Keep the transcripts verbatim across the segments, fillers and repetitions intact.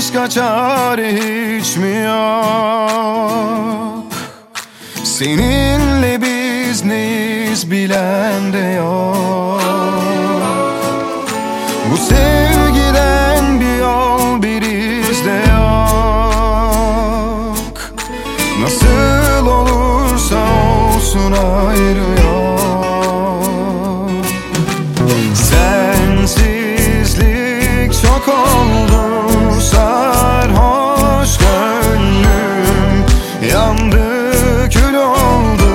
başka çare hiç mi yok? Seninle biz neyiz bilen de yok. Bu sevgiden bir yol bir iz de yok. Nasıl olursa olsun ayrı yok. Sensizlik çok oldu, sarhoş gönlüm yandı, kül oldu.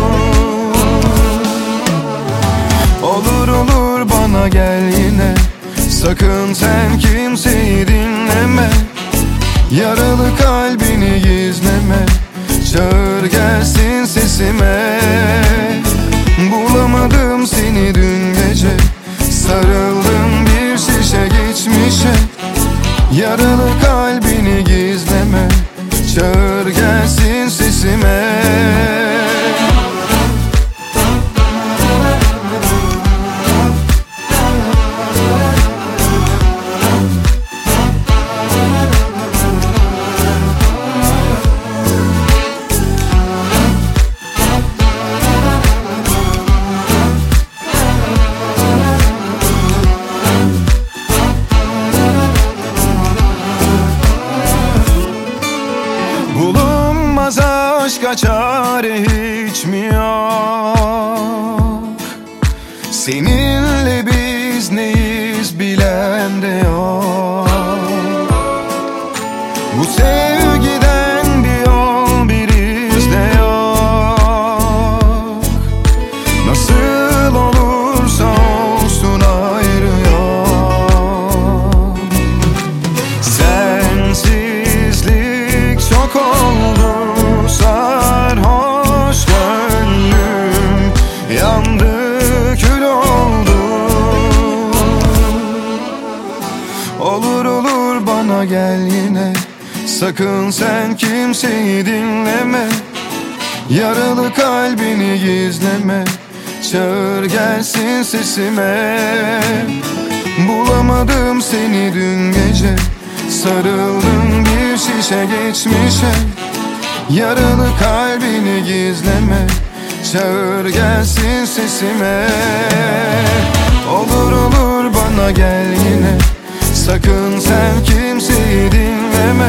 Olur olur bana gel yine, sakın sen kimseyi dinleme. Yaralı kalbini gizleme, çağır gelsin sesime. Bulamadım seni dün gece, sarıldım bir şişe geçmişe. Yaralı kalbini gizleme, çağır gelsin sesime. Bulunmaz aşka çare hiç mi yok? Seninle biz neyiz bilen de yok. Bu sevgiden bir yol bir iz de yok. Nasıl olursa olsun ayrı yok. Sensizlik çok oldu, sarhoş gönlüm yandı, kül oldu. Olur olur bana gel yine, sakın sen kimseyi dinleme. Yaralı kalbini gizleme, çağır gelsin sesime. Bulamadım seni dün gece, sarıldım bir şişe geçmişe. Yaralı kalbini gizleme, çağır gelsin sesime. Olur olur bana gel yine, sakın sen kimseyi dinleme.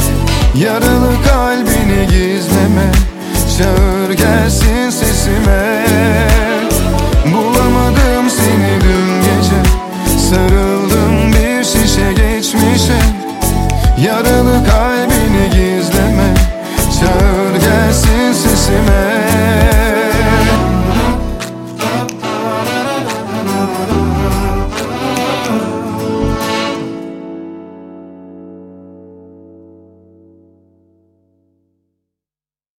Yaralı kalbini gizleme, çağır gelsin sesime.